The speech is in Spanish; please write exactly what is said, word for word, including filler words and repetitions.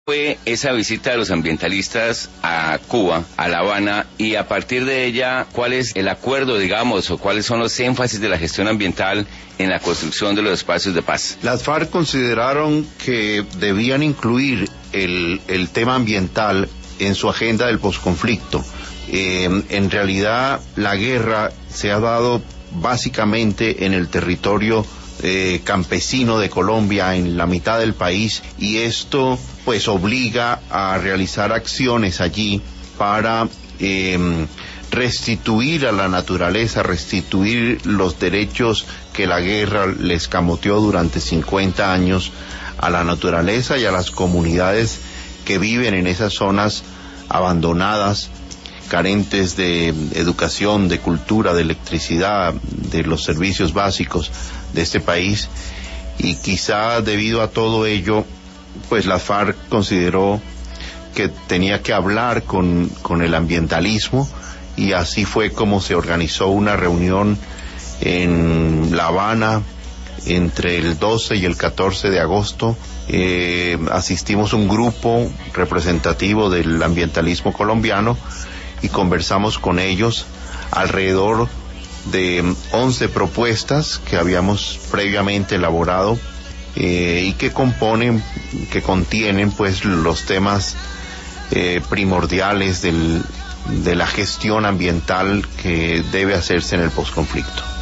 Fue esa visita de los ambientalistas a Cuba, a La Habana, y a partir de ella, ¿cuál es el acuerdo, digamos, o cuáles son los énfasis de la gestión ambiental en la construcción de los espacios de paz? Las FARC consideraron que debían incluir el, el tema ambiental en su agenda del posconflicto. Eh, en realidad, la guerra se ha dado básicamente en el territorio Eh, campesino de Colombia, en la mitad del país, y esto pues obliga a realizar acciones allí para eh, restituir a la naturaleza, restituir los derechos que la guerra le escamoteó durante cincuenta años a la naturaleza y a las comunidades que viven en esas zonas abandonadas, carentes de educación, de cultura, de electricidad, de los servicios básicos de este país. Y quizá debido a todo ello, pues la FARC consideró que tenía que hablar con, con el ambientalismo, y así fue como se organizó una reunión en La Habana entre el doce y el catorce de agosto. Eh, asistimos un grupo representativo del ambientalismo colombiano y conversamos con ellos alrededor de once propuestas que habíamos previamente elaborado eh, y que componen, que contienen pues los temas eh, primordiales del, de la gestión ambiental que debe hacerse en el posconflicto.